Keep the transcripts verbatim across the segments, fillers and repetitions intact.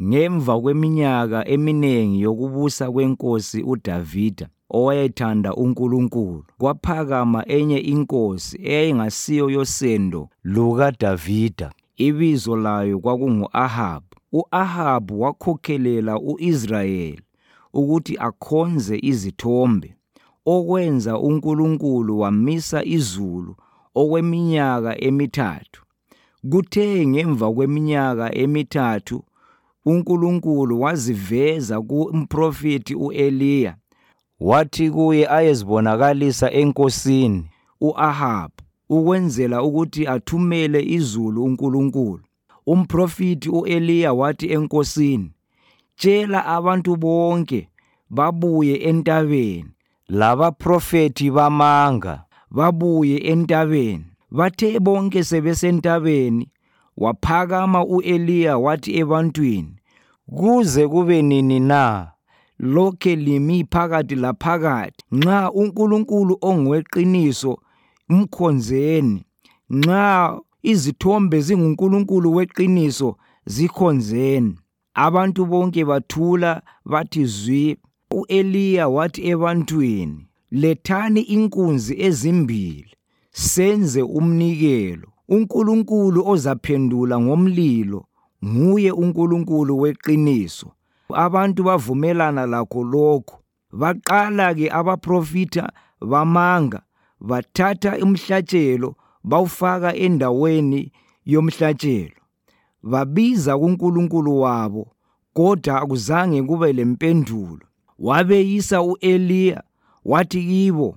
Ngemva kweminyaka eminingi yokubusa kwenkosi uDavida, owayethanda uNkulunkulu, kwaphakama enye inkosi eyayingasiyo yosendo lukaDavida. Ibizo layo kwakungu-Ahabu. U-Ahabu wakhokhelela u-Israyeli ukuthi akhonze izithombe, okwenza uNkulunkulu wamisa izulu okweminyaka emithathu. Kuthe ngemva kweminyaka emithathu uNkulunkulu waziveza kumprofeti u-Eliya, wathi kuye ayezibonakalisa enkosini u-Ahabu ukwenzela ukuthi athumele izulu uNkulunkulu. Umprofeti u-Eliya wathi enkosini, "Tshela abantu bonke babuye entabeni." Labaprofeti bamanga babuye entabeni. Bathe bonke sebesentabeni, waphakama u-Eliya wathi ebantwini, "Kuze kube nini na lokhe limi phakathi laphakathi? Nxa uNkulunkulu ongoweqiniso mkhonzeni, nxa izithombe zinguNkulunkulu weqiniso zikhonzeni." Abantu bonke bathula bathi zwi. U-Eliya wathi ebantwini, "Lethani inkunzi ezimbili senze umnikelo. uNkulunkulu ozaphendula ngomlilo nguye uNkulunkulu weqiniso." Abantu bavumelana lakho lokho. Baqala-ke abaprofita bamanga, bathatha umhlatshelo bawufaka endaweni yomhlatshelo. Babiza kuNkulunkulu wabo, kodwa akuzange kube lempendulo. Wabeyisa u-Eliya wathi kibo,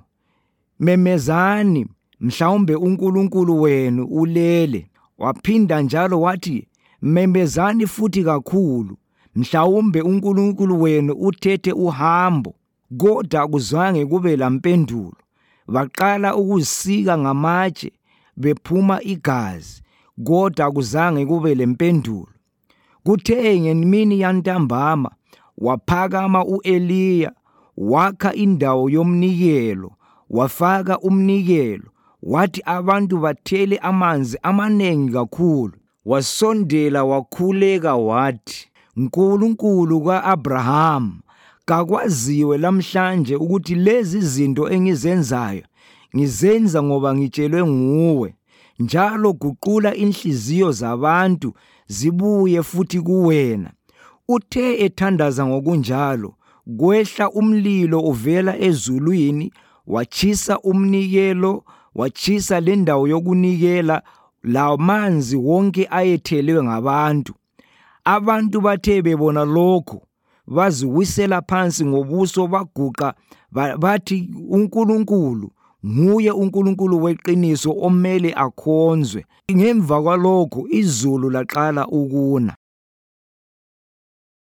"Memezani, mhlawumbe uNkulunkulu wenu ulele." Waphinda njalo wathi, "Memezani futhi kakhulu, mhlawumbe uNkulunkulu wenu uthethe uhambo." Kodwa akuzange kube lampendulo. Baqala ukuzisika ngamatshe bephuma igazi, kodwa akuzange kube lempendulo. Kuthe ngemini yantambama waphakama u-Eliya, wakha indawo yomnikelo, wafaka umnikelo, wathi abantu bathele amanzi amanengi kakhulu. Wasondela wakhuleka wathi, "Nkulunkulu ka-Abrahamu, kakwaziwe lamhlanje ukuthi lezi zinto engizenzayo ngizenza ngoba ngitshelwe nguwe, njalo guqula inhliziyo zabantu zibuye futhi kuwena." Uthe ethandaza ngokunjalo, kwehla umlilo uvela ezulwini, watshisa umnikelo, watshisa lendawo yokunikela, lamanzi wonke ayethelwe ngabantu. Abantu bathe bebona lokho, baziwisela phansi ngobuso baguqa bathi, "uNkulunkulu nguye uNkulunkulu weqiniso omele akhonzwe." Ngemva kwalokho izulu laqala ukuna.